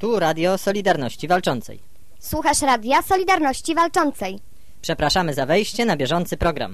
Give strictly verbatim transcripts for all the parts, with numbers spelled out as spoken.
Tu Radio Solidarności Walczącej. Słuchasz Radia Solidarności Walczącej. Przepraszamy za wejście na bieżący program.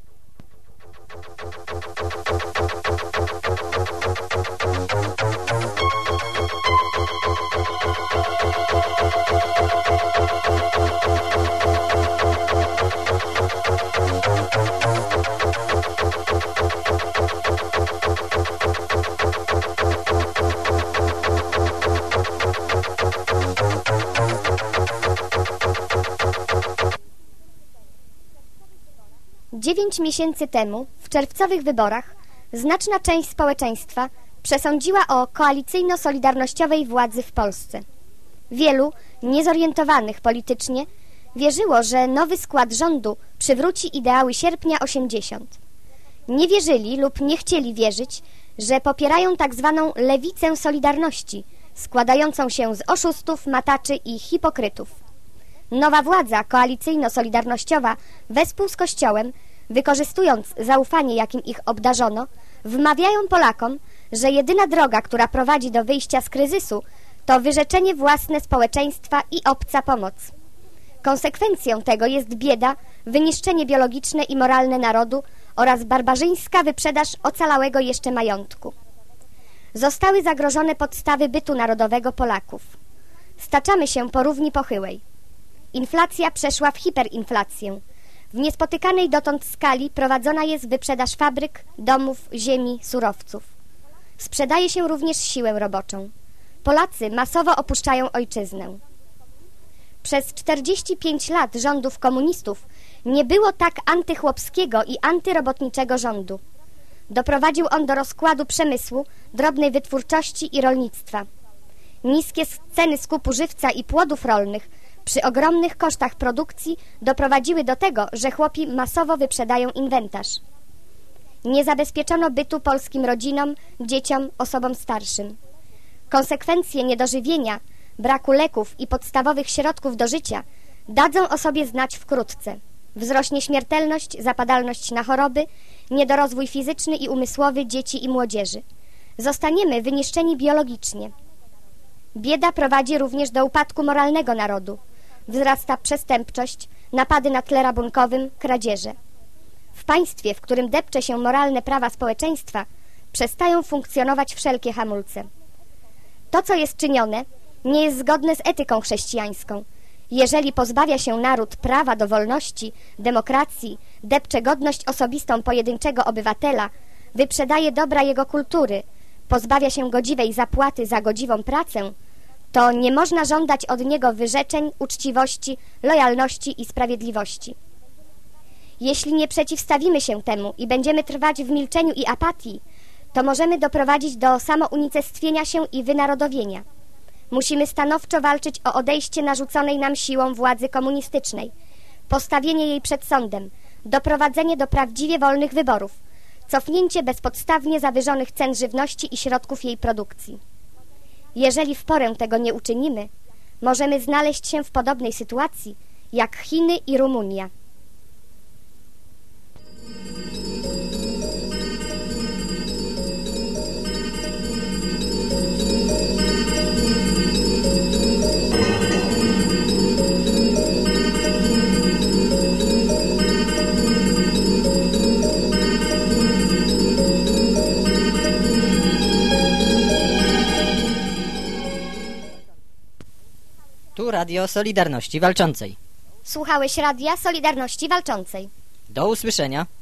Dziewięć miesięcy temu, w czerwcowych wyborach, znaczna część społeczeństwa przesądziła o koalicyjno-solidarnościowej władzy w Polsce. Wielu, niezorientowanych politycznie, wierzyło, że nowy skład rządu przywróci ideały sierpnia osiemdziesiąt. Nie wierzyli lub nie chcieli wierzyć, że popierają tak zwaną lewicę Solidarności, składającą się z oszustów, mataczy i hipokrytów. Nowa władza koalicyjno-solidarnościowa wespół z Kościołem, wykorzystując zaufanie, jakim ich obdarzono, wmawiają Polakom, że jedyna droga, która prowadzi do wyjścia z kryzysu, to wyrzeczenie własne społeczeństwa i obca pomoc. Konsekwencją tego jest bieda, wyniszczenie biologiczne i moralne narodu oraz barbarzyńska wyprzedaż ocalałego jeszcze majątku. Zostały zagrożone podstawy bytu narodowego Polaków. Staczamy się po równi pochyłej. Inflacja przeszła w hiperinflację. W niespotykanej dotąd skali prowadzona jest wyprzedaż fabryk, domów, ziemi, surowców. Sprzedaje się również siłę roboczą. Polacy masowo opuszczają ojczyznę. Przez czterdzieści pięć lat rządów komunistów nie było tak antychłopskiego i antyrobotniczego rządu. Doprowadził on do rozkładu przemysłu, drobnej wytwórczości i rolnictwa. Niskie ceny skupu żywca i płodów rolnych przy ogromnych kosztach produkcji doprowadziły do tego, że chłopi masowo wyprzedają inwentarz. Nie zabezpieczono bytu polskim rodzinom, dzieciom, osobom starszym. Konsekwencje niedożywienia, braku leków i podstawowych środków do życia dadzą o sobie znać wkrótce. Wzrośnie śmiertelność, zapadalność na choroby, niedorozwój fizyczny i umysłowy dzieci i młodzieży. Zostaniemy wyniszczeni biologicznie. Bieda prowadzi również do upadku moralnego narodu. Wzrasta przestępczość, napady na tle rabunkowym, kradzieże. W państwie, w którym depcze się moralne prawa społeczeństwa, przestają funkcjonować wszelkie hamulce. To, co jest czynione, nie jest zgodne z etyką chrześcijańską. Jeżeli pozbawia się naród prawa do wolności, demokracji, depcze godność osobistą pojedynczego obywatela, wyprzedaje dobra jego kultury, pozbawia się godziwej zapłaty za godziwą pracę, to nie można żądać od niego wyrzeczeń, uczciwości, lojalności i sprawiedliwości. Jeśli nie przeciwstawimy się temu i będziemy trwać w milczeniu i apatii, to możemy doprowadzić do samounicestwienia się i wynarodowienia. Musimy stanowczo walczyć o odejście narzuconej nam siłą władzy komunistycznej, postawienie jej przed sądem, doprowadzenie do prawdziwie wolnych wyborów, cofnięcie bezpodstawnie zawyżonych cen żywności i środków jej produkcji. Jeżeli w porę tego nie uczynimy, możemy znaleźć się w podobnej sytuacji jak Chiny i Rumunia. Tu Radio Solidarności Walczącej. Słuchałeś Radia Solidarności Walczącej. Do usłyszenia.